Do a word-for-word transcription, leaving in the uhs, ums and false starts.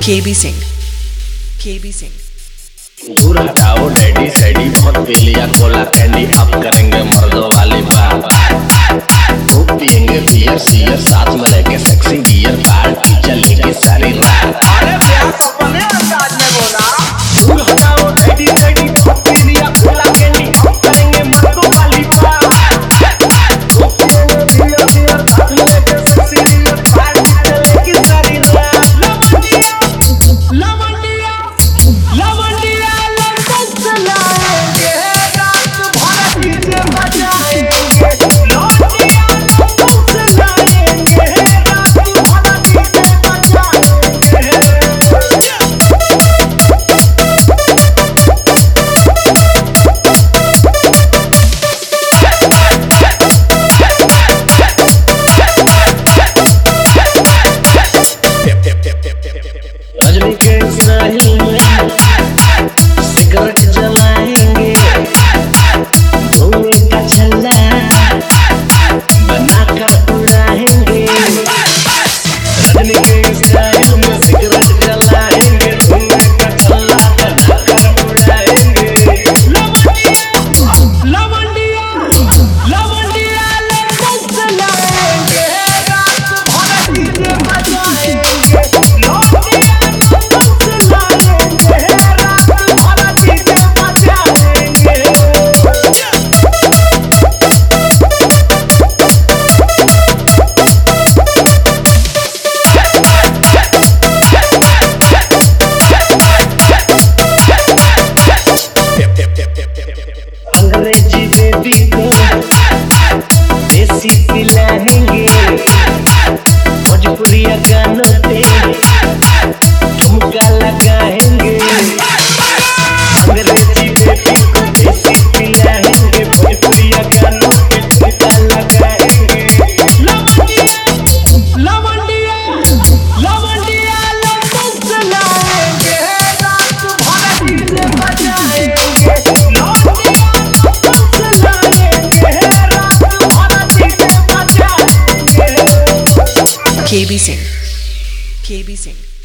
KB Singh KB Singh दूर हटाओ daddy सैडी बहुत पी लिया कोला कैंडी अब करेंगे मर्दों वाली बात। खूब पियेंगे बियर सियर साथ में लेके सेक्सी बियर पार्टी चलेगी सारी रात। अरे प्यार अपने अंदाज में बोला। दूर हटाओ डैडी सैडी बहुत पी लिया कोला कैंडी अब करेंगे मर्दों वाली बात। खूब पियेंगे बियर सियर साथ में लेके सेक्सी बियर पार्टी चलेगी सारी रात। लवंडिया लवंडिया लंदन से लाएंगे रात भर डीजे बजाएंगे। लवंडिया लंदन से लाएंगे रात भर डीजे बजाएंगे। रजनी के साहिल में सिगरेट जलाएंगे धुएं का छल्ला बनाकर उड़ाएंगे। रजनी के साहिल में सिगरेट जलाएंगे धुएं का छल्ला बनाकर उड़ाएंगे। लवंडिया लवंडिया लंदन से लाएंगे रात भर डीजे बजाएंगे। लवंडिया लंदन से लाएंगे रात भर डीजे बजाएंगे। अंग्रेजी बेबी को देसी पिलाएंगे भोजपुरिया गानों पे ठुमका लगाएंगे। अंग्रेजी बेबी को देसी पिलाएंगे भोजपुरिया गानों पे ठुमका लगाएंगे। लवंडिया लवंडिया लंदन से लाएंगे रात भर डीजे बजाएंगे। लवंडिया लंदन से लाएंगे रात भर डीजे बजाएंगे। KB Singh KB Singh